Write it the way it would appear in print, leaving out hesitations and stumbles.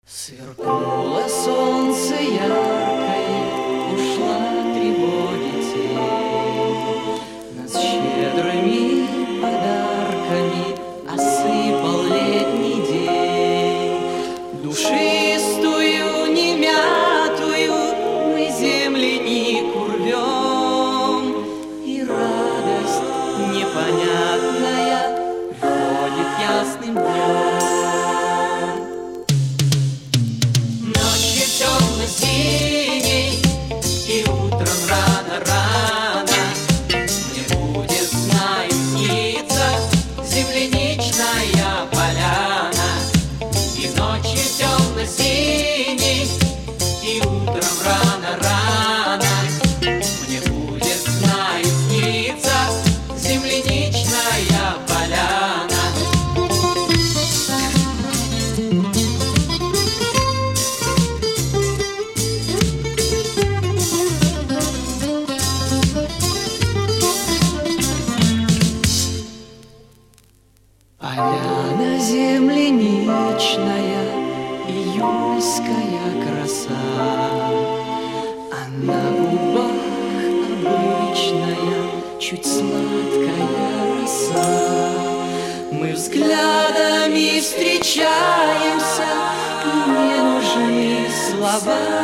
Сверкнуло солнце яркое, ушла тревоги тень. Нас щедрыми подарками осыпал летний день. Душистую, немятую мы землянику рвем, и радость непонятная приходит ясным днем. Темно-синий, и утром рано-рано мне будет, знаю, сниться земляничная поляна. И ночью темно-синий, и утром рано-рано мне будет, знаю, сниться земляничная поляна. Поляна земляничная, июльская краса, а на губах обычная, чуть сладкая роса. Мы взглядами встречаемся, и не нужны слова.